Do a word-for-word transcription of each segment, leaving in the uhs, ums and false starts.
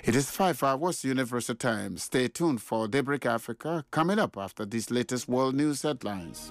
It is five hours Universal Time. Stay tuned for Daybreak Africa coming up after these latest world news headlines.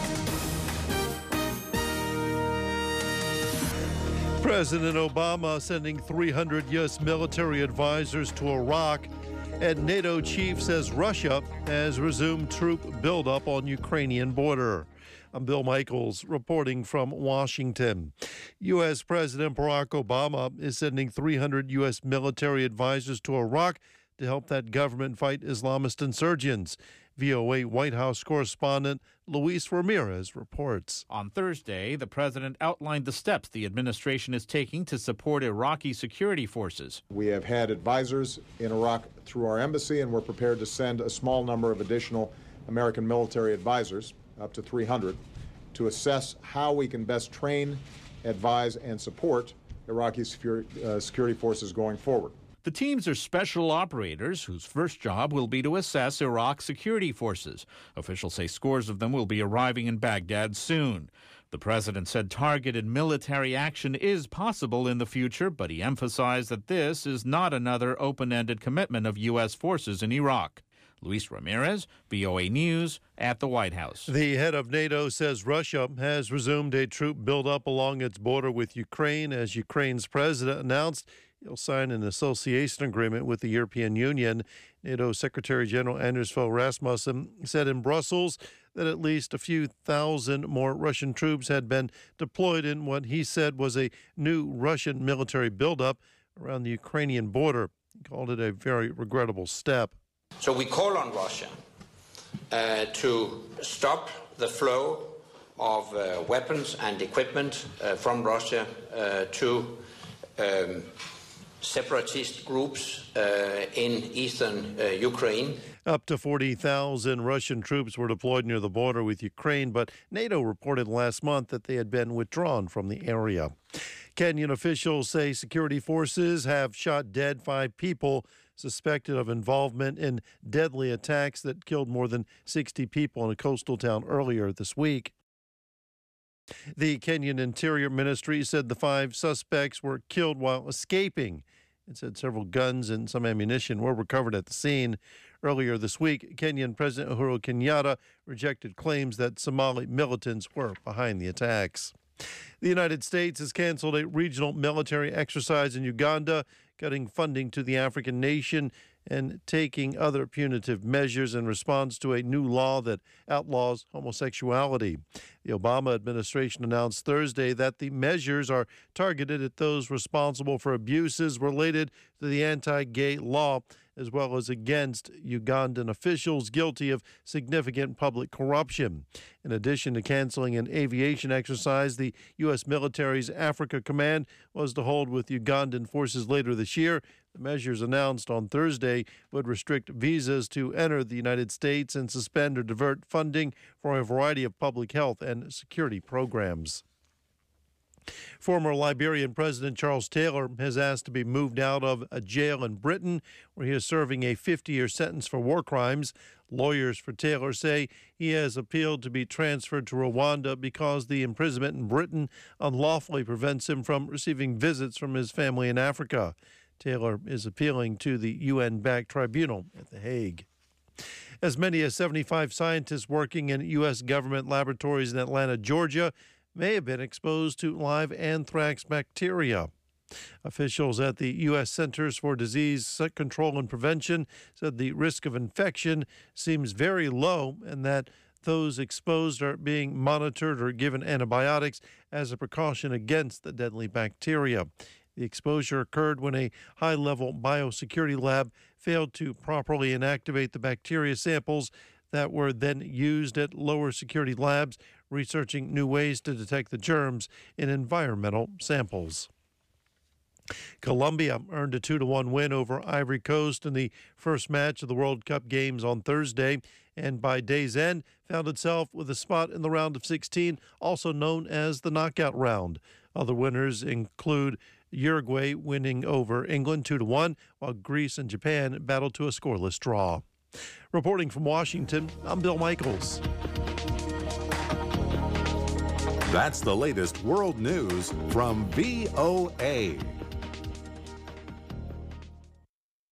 President Obama sending three hundred U S military advisors to Iraq, and NATO chief says Russia has resumed troop buildup on Ukrainian border. I'm Bill Michaels reporting from Washington. U S. President Barack Obama is sending three hundred U S military advisors to Iraq to help that government fight Islamist insurgents. V O A White House correspondent Luis Ramirez reports. On Thursday, the president outlined the steps the administration is taking to support Iraqi security forces. We have had advisors in Iraq through our embassy, and we're prepared to send a small number of additional American military advisors, up to three hundred, to assess how we can best train, advise, and support Iraqi security, uh, security forces going forward. The teams are special operators whose first job will be to assess Iraq's security forces. Officials say scores of them will be arriving in Baghdad soon. The president said targeted military action is possible in the future, but he emphasized that this is not another open-ended commitment of U S forces in Iraq. Luis Ramirez, V O A News, at the White House. The head of NATO says Russia has resumed a troop buildup along its border with Ukraine, as Ukraine's president announced he'll sign an association agreement with the European Union. NATO Secretary General Anders Fogh Rasmussen said in Brussels that at least a few thousand more Russian troops had been deployed in what he said was a new Russian military buildup around the Ukrainian border. He called it a very regrettable step. So we call on Russia uh, to stop the flow of uh, weapons and equipment uh, from Russia uh, to um, separatist groups uh, in eastern uh, Ukraine. Up to forty thousand Russian troops were deployed near the border with Ukraine, but NATO reported last month that they had been withdrawn from the area. Kenyan officials say security forces have shot dead five people suspected of involvement in deadly attacks that killed more than sixty people in a coastal town earlier this week. The Kenyan Interior Ministry said the five suspects were killed while escaping. It said several guns and some ammunition were recovered at the scene. Earlier this week, Kenyan President Uhuru Kenyatta rejected claims that Somali militants were behind the attacks. The United States has canceled a regional military exercise in Uganda, cutting funding to the African nation and taking other punitive measures in response to a new law that outlaws homosexuality. The Obama administration announced Thursday that the measures are targeted at those responsible for abuses related to the anti-gay law, as well as against Ugandan officials guilty of significant public corruption. In addition to canceling an aviation exercise, the U S military's Africa Command was to hold with Ugandan forces later this year. The measures announced on Thursday would restrict visas to enter the United States and suspend or divert funding for a variety of public health and security programs. Former Liberian President Charles Taylor has asked to be moved out of a jail in Britain where he is serving a fifty-year sentence for war crimes. Lawyers for Taylor say he has appealed to be transferred to Rwanda because the imprisonment in Britain unlawfully prevents him from receiving visits from his family in Africa. Taylor is appealing to the U N-backed tribunal at The Hague. As many as seventy-five scientists working in U S government laboratories in Atlanta, Georgia, may have been exposed to live anthrax bacteria. Officials at the U S Centers for Disease Control and Prevention said the risk of infection seems very low and that those exposed are being monitored or given antibiotics as a precaution against the deadly bacteria. The exposure occurred when a high-level biosecurity lab failed to properly inactivate the bacteria samples that were then used at lower security labs researching new ways to detect the germs in environmental samples. Colombia earned a two to one win over Ivory Coast in the first match of the World Cup games on Thursday, and by day's end found itself with a spot in the round of sixteen, also known as the knockout round. Other winners include Uruguay winning over England two to one, while Greece and Japan battled to a scoreless draw. Reporting from Washington, I'm Bill Michaels. That's the latest world news from V O A.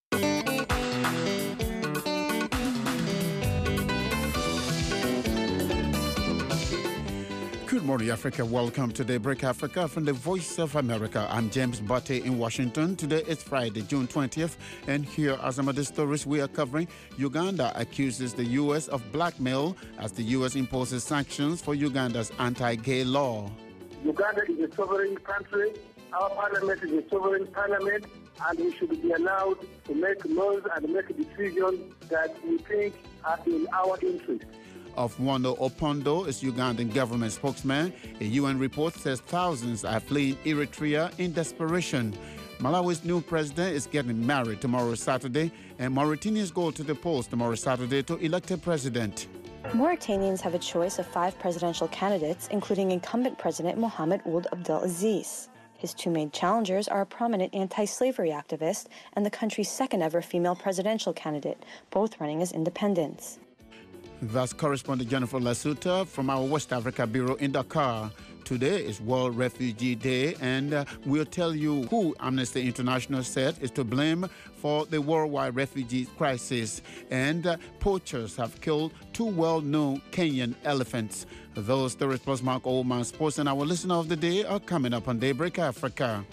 morning, Africa. Welcome to Daybreak Africa from the Voice of America. I'm James Butte in Washington. Today is Friday, June twentieth, and here are some of the stories we are covering. Uganda accuses the U S of blackmail as the U S imposes sanctions for Uganda's anti-gay law. Uganda is a sovereign country. Our parliament is a sovereign parliament, and we should be allowed to make laws and make decisions that we think are in our interest. Ofwando Opondo is Ugandan government spokesman. A U N report says thousands are fleeing Eritrea in desperation. Malawi's new president is getting married tomorrow Saturday, and Mauritanians go to the polls tomorrow Saturday to elect a president. Mauritanians have a choice of five presidential candidates, including incumbent President Mohamed Ould Abdel Aziz. His two main challengers are a prominent anti-slavery activist and the country's second-ever female presidential candidate, both running as independents. That's correspondent Jennifer Lasuta from our West Africa Bureau in Dakar. Today is World Refugee Day, and uh, we'll tell you who Amnesty International said is to blame for the worldwide refugee crisis. And uh, poachers have killed two well-known Kenyan elephants. Those stories plus Mark Oldman Sports and our listener of the day are coming up on Daybreak Africa.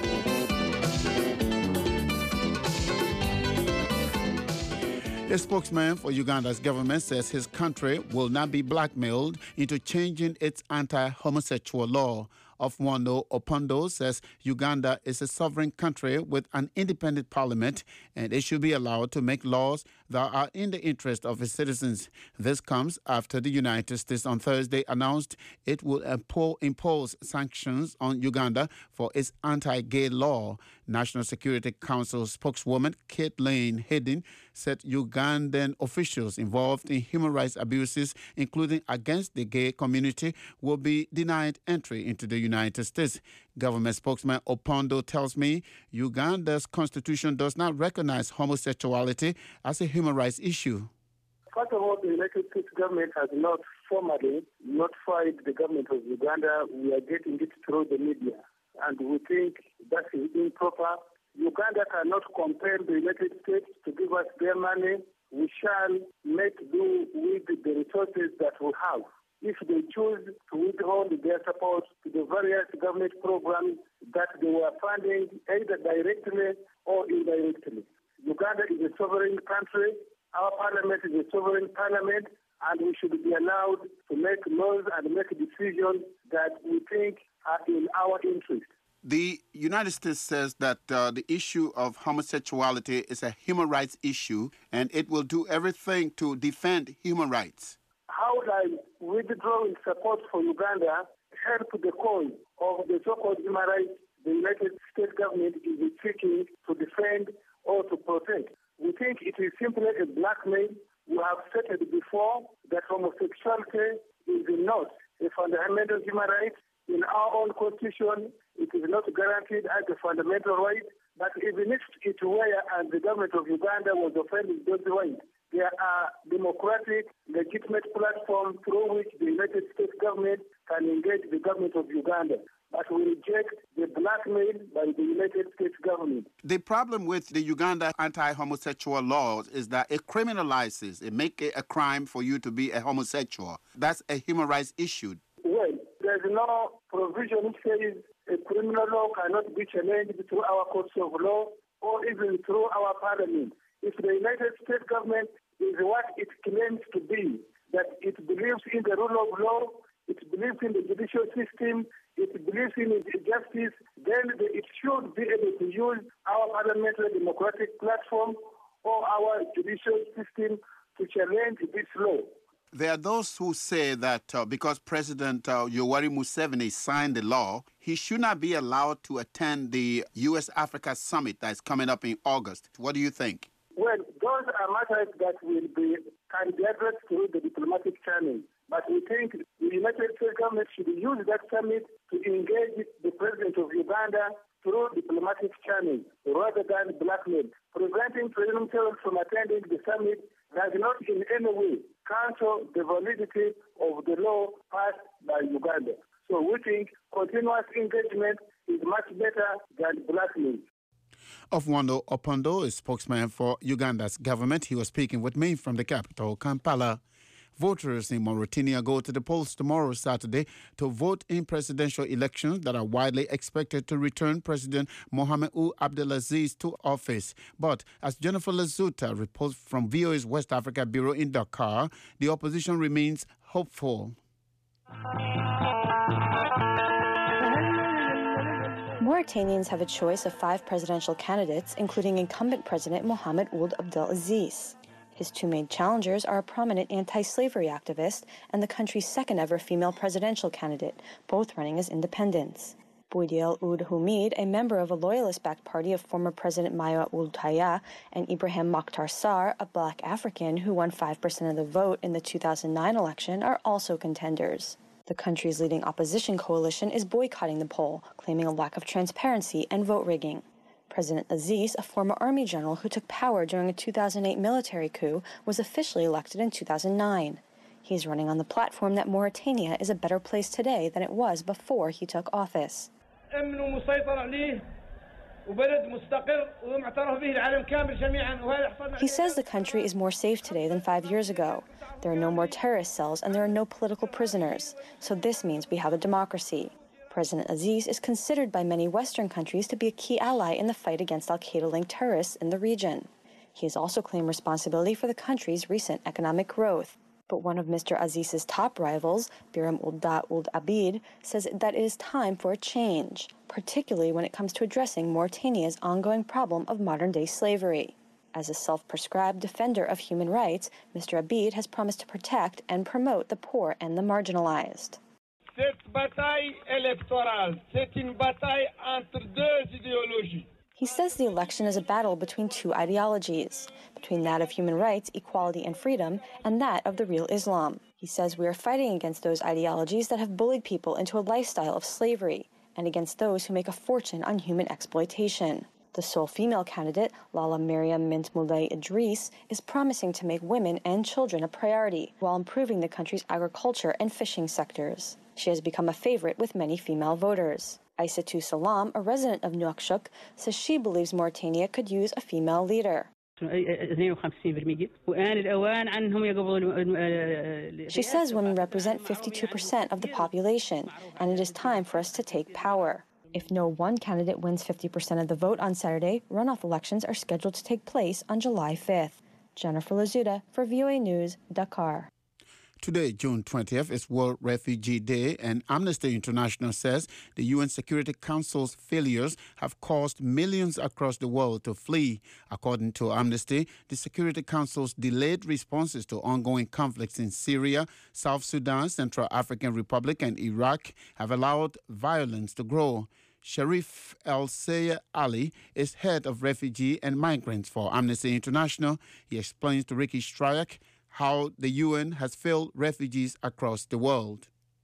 A spokesman for Uganda's government says his country will not be blackmailed into changing its anti-homosexual law. Ofwando Opondo says Uganda is a sovereign country with an independent parliament, and it should be allowed to make laws that are in the interest of its citizens. This comes after the United States on Thursday announced it will impose sanctions on Uganda for its anti-gay law. National Security Council spokeswoman Caitlin Hayden said Ugandan officials involved in human rights abuses, including against the gay community, will be denied entry into the United States. Government spokesman Opondo tells me Uganda's constitution does not recognize homosexuality as a human rights issue. First of all, the United States government has not formally notified the government of Uganda. We are getting it through the media, and we think that is improper. Uganda cannot compel the United States to give us their money. We shall make do with the resources that we have. If they choose to withhold their support to the various government programs that they were funding, either directly or indirectly. Uganda is a sovereign country. Our parliament is a sovereign parliament, and we should be allowed to make laws and make decisions that we think are in our interest. The United States says that uh, the issue of homosexuality is a human rights issue, and it will do everything to defend human rights. How does withdrawing support for Uganda help the cause of the so-called human rights the United States government is seeking to defend or to protect? We think it is simply a blackmail. We have stated before that homosexuality is not a fundamental human right. In our own constitution, it is not guaranteed as a fundamental right. But even if it were and the government of Uganda was offending those rights, there are democratic, legitimate platforms through which the United States government can engage the government of Uganda. But we reject the blackmail by the United States government. The problem with the Uganda anti-homosexual laws is that it criminalizes, it makes it a crime for you to be a homosexual. That's a human rights issue. Well, there's no provision which says a criminal law cannot be challenged through our courts of law or even through our parliament. If the United States government is what it claims to be, that it believes in the rule of law, it believes in the judicial system, it believes in justice, then it should be able to use our parliamentary democratic platform or our judicial system to challenge this law. There are those who say that uh, because President uh, Yoweri Museveni signed the law, he should not be allowed to attend the U S Africa Summit that's coming up in August. What do you think? Well, those are matters that will be can be addressed through the diplomatic channel. But we think the United States government should use that summit to engage the president of Uganda through diplomatic channels rather than blackmail. Preventing President Museveni from attending the summit does not in any way cancel the validity of the law passed by Uganda. So we think continuous engagement is much better than blackmail. Ofwando Opondo is spokesman for Uganda's government. He was speaking with me from the capital, Kampala. Voters in Mauritania go to the polls tomorrow, Saturday, to vote in presidential elections that are widely expected to return President Mohamed Ould Abdelaziz to office. But as Jennifer Lazuta reports from V O A's West Africa Bureau in Dakar, the opposition remains hopeful. Mauritanians have a choice of five presidential candidates, including incumbent President Mohamed Ould Abdelaziz. His two main challengers are a prominent anti-slavery activist and the country's second-ever female presidential candidate, both running as independents. Boudiel Ould Humid, a member of a loyalist-backed party of former President Maya Ould Taya, and Ibrahim Mokhtar Sarr, a black African who won five percent of the vote in the two thousand nine election, are also contenders. The country's leading opposition coalition is boycotting the poll, claiming a lack of transparency and vote rigging. President Aziz, a former army general who took power during a two thousand eight military coup, was officially elected in two thousand nine. He is running on the platform that Mauritania is a better place today than it was before he took office. He says the country is more safe today than five years ago. There are no more terrorist cells and there are no political prisoners. So this means we have a democracy. President Aziz is considered by many Western countries to be a key ally in the fight against al-Qaeda-linked terrorists in the region. He has also claimed responsibility for the country's recent economic growth. But one of Mister Aziz's top rivals, Biram Ould Ould Abid, says that it is time for a change, particularly when it comes to addressing Mauritania's ongoing problem of modern-day slavery. As a self-prescribed defender of human rights, Mister Abid has promised to protect and promote the poor and the marginalized. Cette bataille électorale, c'est une bataille entre deux idéologies. He says the election is a battle between two ideologies, between that of human rights, equality, and freedom, and that of the real Islam. He says we are fighting against those ideologies that have bullied people into a lifestyle of slavery, and against those who make a fortune on human exploitation. The sole female candidate, Lala Mariam Mint Moulay Idris, is promising to make women and children a priority while improving the country's agriculture and fishing sectors. She has become a favorite with many female voters. Aissatou Salam, a resident of Nouakchott, says she believes Mauritania could use a female leader. She says women represent fifty-two percent of the population, and it is time for us to take power. If no one candidate wins fifty percent of the vote on Saturday, runoff elections are scheduled to take place on July fifth. Jennifer Lazuta for V O A News, Dakar. Today, June twentieth, is World Refugee Day, and Amnesty International says the U N Security Council's failures have caused millions across the world to flee. According to Amnesty, the Security Council's delayed responses to ongoing conflicts in Syria, South Sudan, Central African Republic, and Iraq have allowed violence to grow. Sharif El-Sayed Ali is head of refugee and migrants for Amnesty International. He explains to Ricky Stryak how the U N has failed refugees across the world.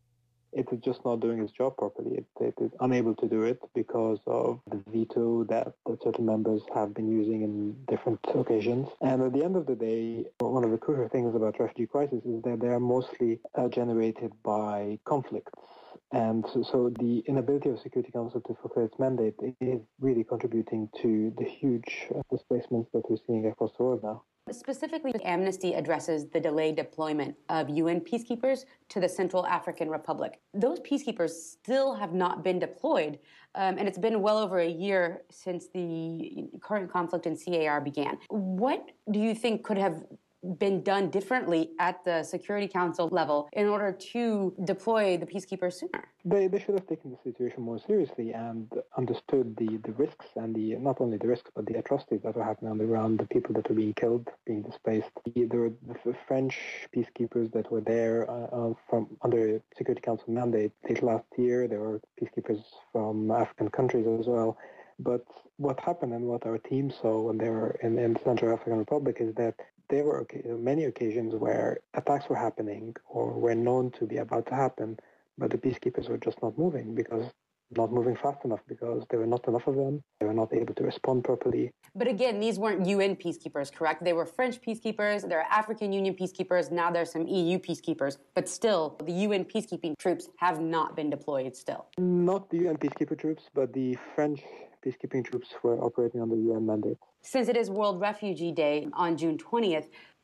It is just not doing its job properly. It, it is unable to do it because of the veto that, that certain members have been using in different occasions. And at the end of the day, one of the crucial things about refugee crisis is that they are mostly uh, generated by conflicts. And so, so the inability of the Security Council to fulfill its mandate is really contributing to the huge uh, displacements that we're seeing across the world now. Specifically, Amnesty addresses the delayed deployment of U N peacekeepers to the Central African Republic. Those peacekeepers still have not been deployed, um, and it's been well over a year since the current conflict in C A R began. What do you think could have been done differently at the Security Council level in order to deploy the peacekeepers sooner? They, they should have taken the situation more seriously and understood the, the risks and the not only the risks but the atrocities that were happening on the ground, the people that were being killed, being displaced. There were the French peacekeepers that were there uh, from under Security Council mandate late last year. There were peacekeepers from African countries as well. But what happened and what our team saw when they were in, in the Central African Republic is that there were many occasions where attacks were happening or were known to be about to happen, but the peacekeepers were just not moving because not moving fast enough because there were not enough of them. They were not able to respond properly. But again, these weren't U N peacekeepers, correct? They were French peacekeepers, there are African Union peacekeepers, now there's some E U peacekeepers. But still, the U N peacekeeping troops have not been deployed still. Not the U N peacekeeper troops, but the French peacekeeping troops were operating under U N mandate. Since it is World Refugee Day on June twentieth,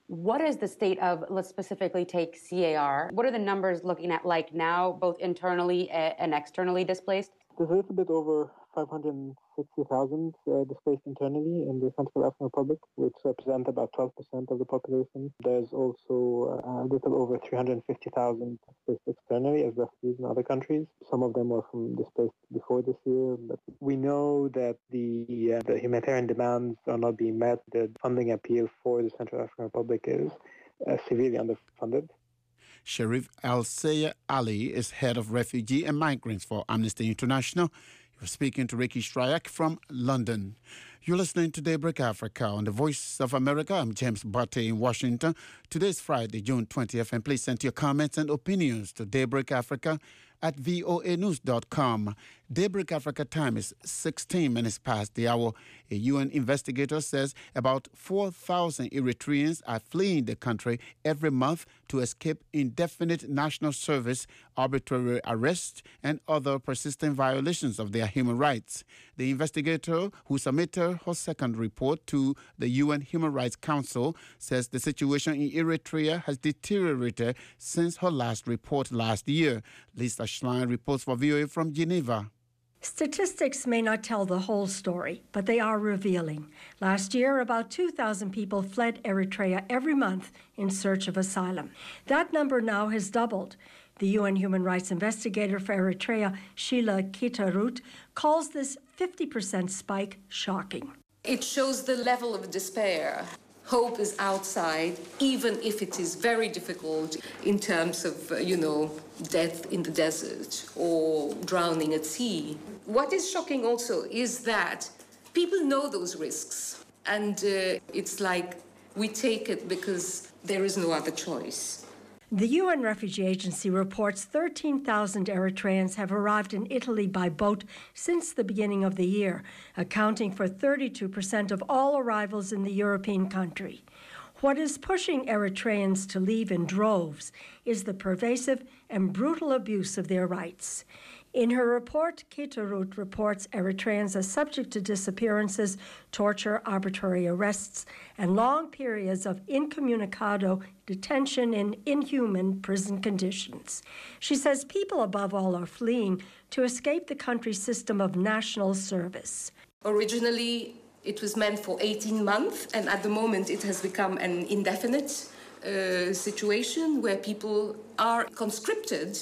What is the state of, let's specifically take C A R, what are the numbers looking at like now, both internally and externally displaced? There's a little bit over five hundred sixty thousand uh, displaced internally in the Central African Republic, which represent about twelve percent of the population. There's also uh, a little over three hundred fifty thousand displaced externally as refugees in other countries. Some of them were from displaced before this year, but we know that the, uh, the humanitarian demands are not being met. The funding appeal for the Central African Republic is uh, severely underfunded. Sharif Al-Sayed Ali is head of refugee and migrants for Amnesty International. You're speaking to Ricky Shryak from London. You're listening to Daybreak Africa on the Voice of America. I'm James Barty in Washington. Today's Friday, June twentieth, and please send your comments and opinions to Daybreak Africa at voa news dot com. Daybreak Africa time is sixteen minutes past the hour. A U N investigator says about four thousand Eritreans are fleeing the country every month to escape indefinite national service, arbitrary arrest, and other persistent violations of their human rights. The investigator, who submitted her second report to the U N Human Rights Council, says the situation in Eritrea has deteriorated since her last report last year. Lisa Schlein reports for V O A from Geneva. Statistics may not tell the whole story, but they are revealing. Last year, about two thousand people fled Eritrea every month in search of asylum. That number now has doubled. The U N Human Rights investigator for Eritrea, Sheila Kitarut, calls this fifty percent spike shocking. It shows the level of despair. Hope is outside, even if it is very difficult in terms of, uh, you know, death in the desert or drowning at sea. What is shocking also is that people know those risks, and uh, it's like we take it because there is no other choice. The U N Refugee Agency reports thirteen thousand Eritreans have arrived in Italy by boat since the beginning of the year, accounting for thirty-two percent of all arrivals in the European country. What is pushing Eritreans to leave in droves is the pervasive and brutal abuse of their rights. In her report, Kitarut reports Eritreans are subject to disappearances, torture, arbitrary arrests, and long periods of incommunicado detention in inhuman prison conditions. She says people above all are fleeing to escape the country's system of national service. Originally, it was meant for eighteen months, and at the moment it has become an indefinite uh, situation where people are conscripted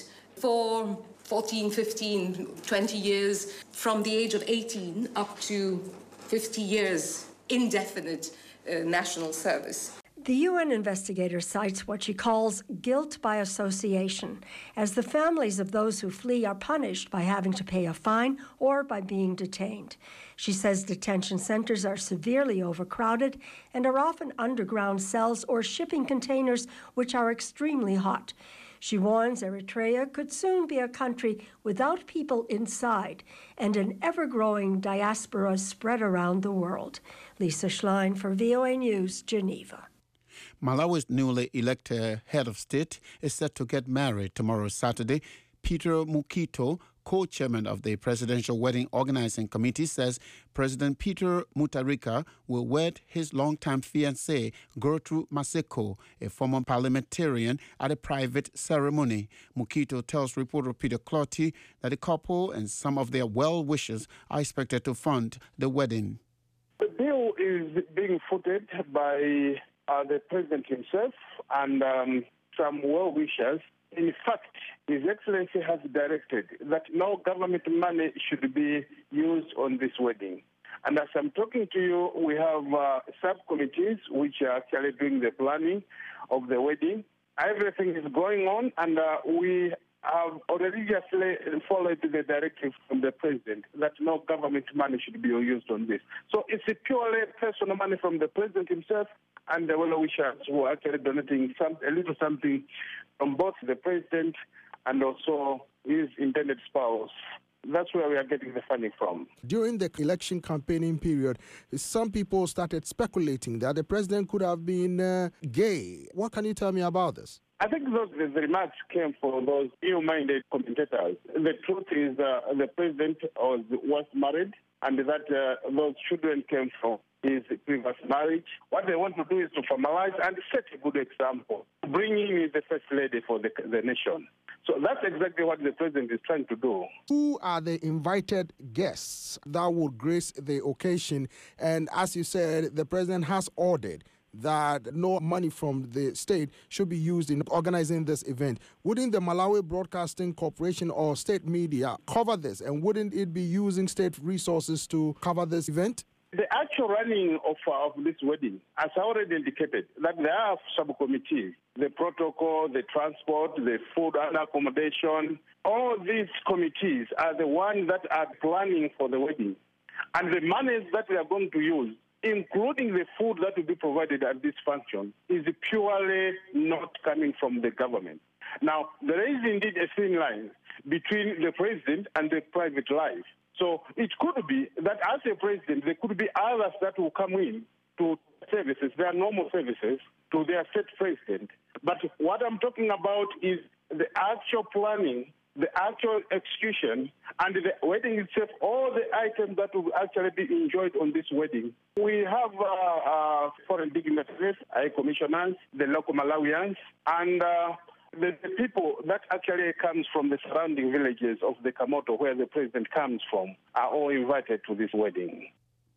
for fourteen, fifteen, twenty years, from the age of eighteen up to fifty years, indefinite uh, national service. The U N investigator cites what she calls guilt by association, as the families of those who flee are punished by having to pay a fine or by being detained. She says detention centers are severely overcrowded and are often underground cells or shipping containers which are extremely hot. She warns Eritrea could soon be a country without people inside and an ever-growing diaspora spread around the world. Lisa Schlein for V O A News, Geneva. Malawi's newly elected head of state is set to get married tomorrow, Saturday. Peter Mukito, co-chairman of the Presidential Wedding Organizing Committee, says President Peter Mutharika will wed his longtime fiancée, Gertrude Maseko, a former parliamentarian, at a private ceremony. Mukito tells reporter Peter Clotty that the couple and some of their well-wishers are expected to fund the wedding. The bill is being footed by uh, the president himself and um, some well-wishers. In fact, His Excellency has directed that no government money should be used on this wedding. And as I'm talking to you, we have uh, subcommittees which are actually doing the planning of the wedding. Everything is going on, and uh, we have already just followed the directive from the president that no government money should be used on this. So it's a purely personal money from the president himself and the well-wishers who are actually donating some, a little something from both the president and also his intended spouse. That's where we are getting the funding from. During the election campaigning period, some people started speculating that the president could have been uh, gay. What can you tell me about this? I think those the remarks came from those ill-minded commentators. The truth is uh, the president was, was married, and that uh, those children came from is previous marriage. What they want to do is to formalize and set a good example. Bringing in the first lady for the, the nation. So that's exactly what the president is trying to do. Who are the invited guests that will grace the occasion? And as you said, the president has ordered that no money from the state should be used in organizing this event. Wouldn't the Malawi Broadcasting Corporation or state media cover this? And wouldn't it be using state resources to cover this event? The actual running of, uh, of this wedding, as I already indicated, that there are subcommittees, the protocol, the transport, the food and accommodation. All these committees are the ones that are planning for the wedding. And the monies that we are going to use, including the food that will be provided at this function, is purely not coming from the government. Now, there is indeed a thin line between the president and the private life. So it could be that as a president, there could be others that will come in to services, their normal services, to their state president. But what I'm talking about is the actual planning, the actual execution, and the wedding itself, all the items that will actually be enjoyed on this wedding. We have uh, uh, foreign dignitaries, high commissioners, the local Malawians, and uh, the, the people that actually comes from the surrounding villages of the Kamoto, where the president comes from, are all invited to this wedding.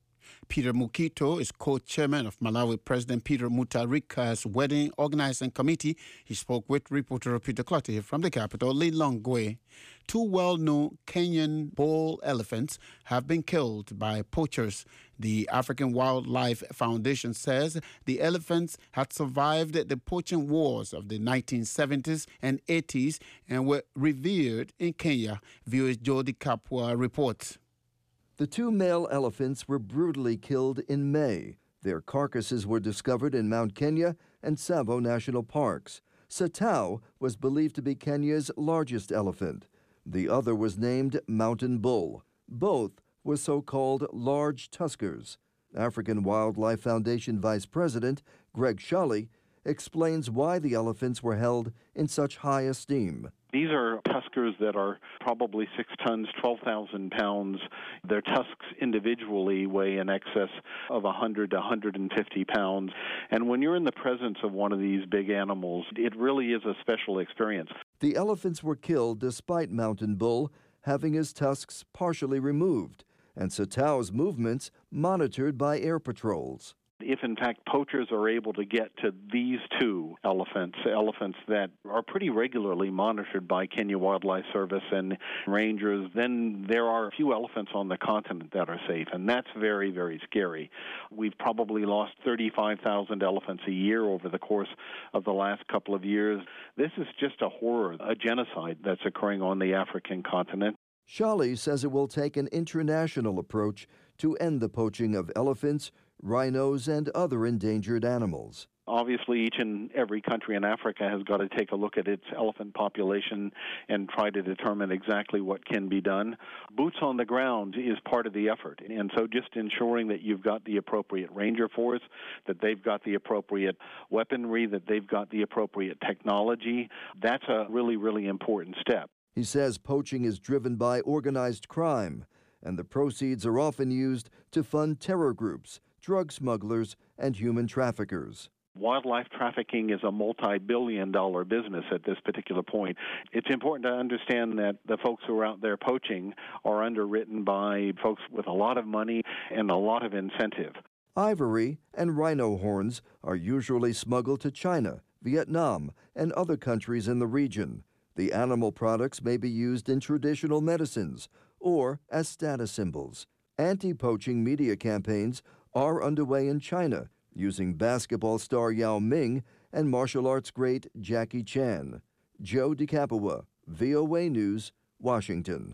Peter Mukito is co-chairman of Malawi President Peter Mutharika's wedding organizing committee. He spoke with reporter Peter Clotty from the capital, Lilongwe. Two well-known Kenyan bull elephants have been killed by poachers. The African Wildlife Foundation says the elephants had survived the poaching wars of the nineteen seventies and eighties and were revered in Kenya. V O A's Jody Kapua reports. The two male elephants were brutally killed in May. Their carcasses were discovered in Mount Kenya and Tsavo National Parks. Satao was believed to be Kenya's largest elephant. The other was named Mountain Bull. Both were so-called large tuskers. African Wildlife Foundation Vice President Greg Shully explains why the elephants were held in such high esteem. These are tuskers that are probably six tons, twelve thousand pounds. Their tusks individually weigh in excess of one hundred to one hundred fifty pounds. And when you're in the presence of one of these big animals, it really is a special experience. The elephants were killed despite Mountain Bull having his tusks partially removed, and Satao's movements monitored by air patrols. If, in fact, poachers are able to get to these two elephants, elephants that are pretty regularly monitored by Kenya Wildlife Service and rangers, then there are a few elephants on the continent that are safe, and that's very, very scary. We've probably lost thirty-five thousand elephants a year over the course of the last couple of years. This is just a horror, a genocide that's occurring on the African continent. Shali says it will take an international approach to end the poaching of elephants, rhinos, and other endangered animals. Obviously, each and every country in Africa has got to take a look at its elephant population and try to determine exactly what can be done. Boots on the ground is part of the effort, and so just ensuring that you've got the appropriate ranger force, that they've got the appropriate weaponry, that they've got the appropriate technology, that's a really, really important step. He says poaching is driven by organized crime, and the proceeds are often used to fund terror groups, drug smugglers, and human traffickers. Wildlife trafficking is a multi-billion dollar business at this particular point. It's important to understand that the folks who are out there poaching are underwritten by folks with a lot of money and a lot of incentive. Ivory and rhino horns are usually smuggled to China, Vietnam, and other countries in the region. The animal products may be used in traditional medicines or as status symbols. Anti-poaching media campaigns are underway in China, using basketball star Yao Ming and martial arts great Jackie Chan. Joe DeCapua, V O A News, Washington.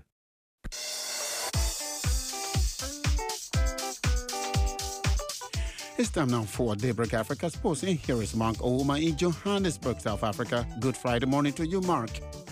It's time now for Daybreak Africa Sports. And here is Mark Ouma in Johannesburg, South Africa. Good Friday morning to you, Mark.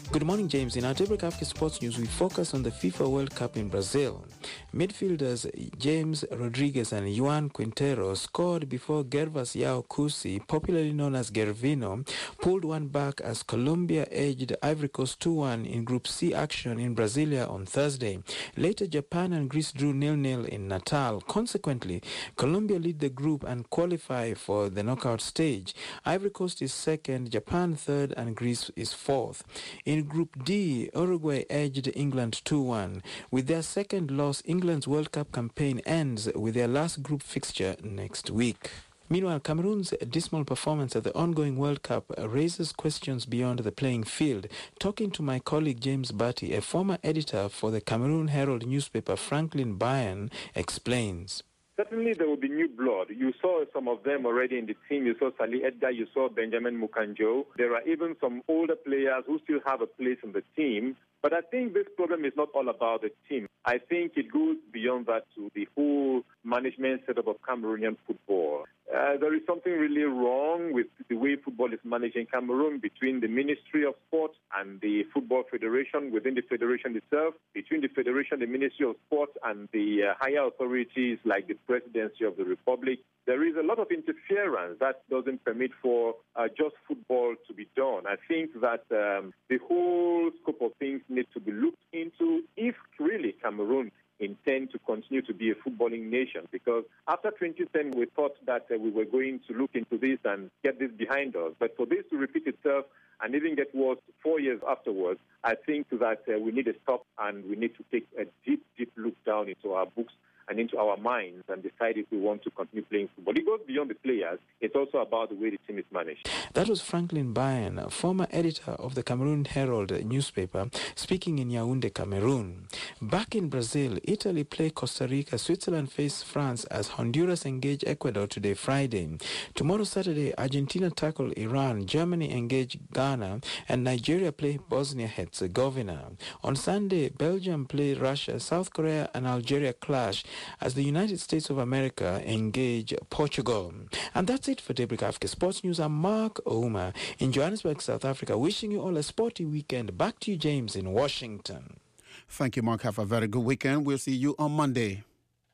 Good morning, James. In our Daybreak Africa Sports News, we focus on the FIFA World Cup in Brazil. Midfielders James Rodriguez and Juan Quintero scored before Gervas Yao Kusi, popularly known as Gervino, pulled one back as Colombia edged Ivory Coast two one in Group C action in Brasilia on Thursday. Later, Japan and Greece drew nil nil in Natal. Consequently, Colombia lead the group and qualify for the knockout stage. Ivory Coast is second, Japan third, and Greece is fourth. In Group D, Uruguay edged England two one. With their second loss, England's World Cup campaign ends with their last group fixture next week. Meanwhile, Cameroon's dismal performance at the ongoing World Cup raises questions beyond the playing field. Talking to my colleague James Batty, a former editor for the Cameroon Herald newspaper, Franklin Bayan, explains. Certainly there will be new blood. You saw some of them already in the team. You saw Sali Edgar, you saw Benjamin Mukanjo. There are even some older players who still have a place in the team. But I think this problem is not all about the team. I think it goes beyond that to the whole management setup of Cameroonian football. Uh, there is something really wrong with the way football is managed in Cameroon between the Ministry of Sport and the Football Federation, within the federation itself, between the Federation, the Ministry of Sport, and the uh, higher authorities like the Presidency of the Republic. There is a lot of interference that doesn't permit for uh, just football to be done. I think that um, the whole scope of things need to be looked into if really Cameroon intend to continue to be a footballing nation, because after twenty ten we thought that uh, we were going to look into this and get this behind us. But for this to repeat itself and even get worse four years afterwards, I think that uh, we need to stop and we need to take a deep, deep look down into our books and into our minds and decide if we want to continue playing football. It goes beyond the players. It's also about the way the team is managed. That was Franklin Bayan, former editor of the Cameroon Herald newspaper, speaking in Yaoundé, Cameroon. Back in Brazil, Italy play Costa Rica, Switzerland face France as Honduras engage Ecuador today, Friday. Tomorrow, Saturday, Argentina tackle Iran, Germany engage Ghana, and Nigeria play Bosnia-Herzegovina. On Sunday, Belgium play Russia, South Korea and Algeria clash as the United States of America engage Portugal. And that's it for Daybreak Africa Sports News. I'm Mark Ouma in Johannesburg, South Africa, wishing you all a sporty weekend. Back to you, James, in Washington. Thank you, Mark. Have a very good weekend. We'll see you on Monday.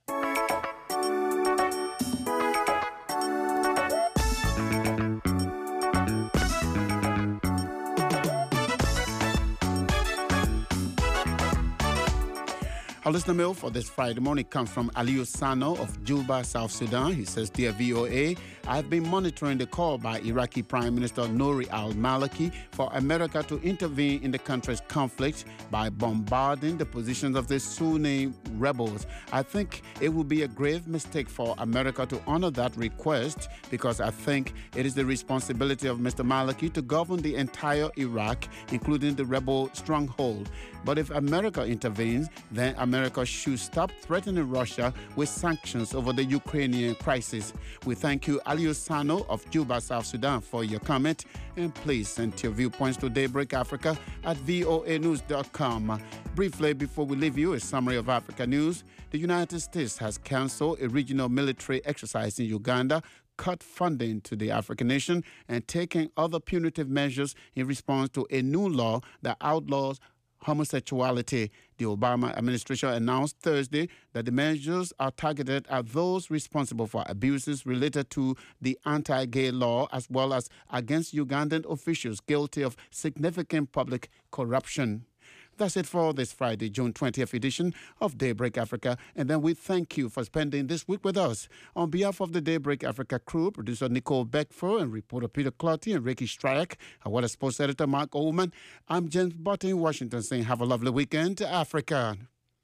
Our listener mail for this Friday morning comes from Aliyu Sano of Juba, South Sudan. He says, Dear V O A, I've been monitoring the call by Iraqi Prime Minister Nouri al-Maliki for America to intervene in the country's conflict by bombarding the positions of the Sunni rebels. I think it would be a grave mistake for America to honor that request because I think it is the responsibility of Mister Maliki to govern the entire Iraq, including the rebel stronghold. But if America intervenes, then America should stop threatening Russia with sanctions over the Ukrainian crisis. We thank you, Aliyu Sano of Juba, South Sudan, for your comment. And please send your viewpoints to Daybreak Africa at voa news dot com. Briefly, before we leave you, a summary of Africa news. The United States has canceled a regional military exercise in Uganda, cut funding to the African nation, and taken other punitive measures in response to a new law that outlaws homosexuality. The Obama administration announced Thursday that the measures are targeted at those responsible for abuses related to the anti-gay law, as well as against Ugandan officials guilty of significant public corruption. That's it for this Friday, June twentieth edition of Daybreak Africa. And then we thank you for spending this week with us. On behalf of the Daybreak Africa crew, producer Nicole Beckford and reporter Peter Clotty and Ricky Stryak, our sports editor Mark Ullman, I'm James Button in Washington saying have a lovely weekend to Africa.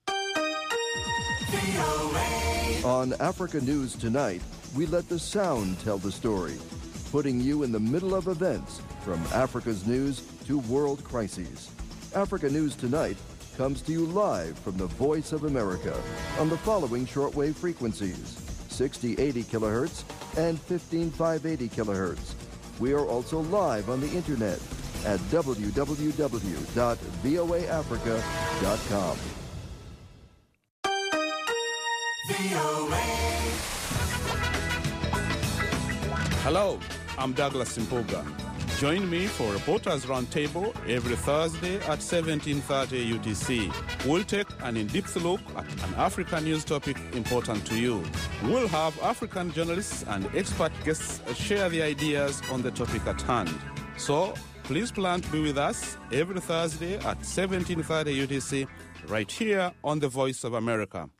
On Africa News Tonight, we let the sound tell the story, putting you in the middle of events from Africa's news to world crises. Africa News Tonight comes to you live from the Voice of America on the following shortwave frequencies, sixty eighty kilohertz and fifteen five eighty kilohertz. We are also live on the internet at w w w dot voa africa dot com. Hello, I'm Douglas Simpoga. Join me for Reporters Roundtable every Thursday at seventeen thirty U T C. We'll take an in-depth look at an African news topic important to you. We'll have African journalists and expert guests share their ideas on the topic at hand. So, please plan to be with us every Thursday at seventeen thirty U T C right here on the Voice of America.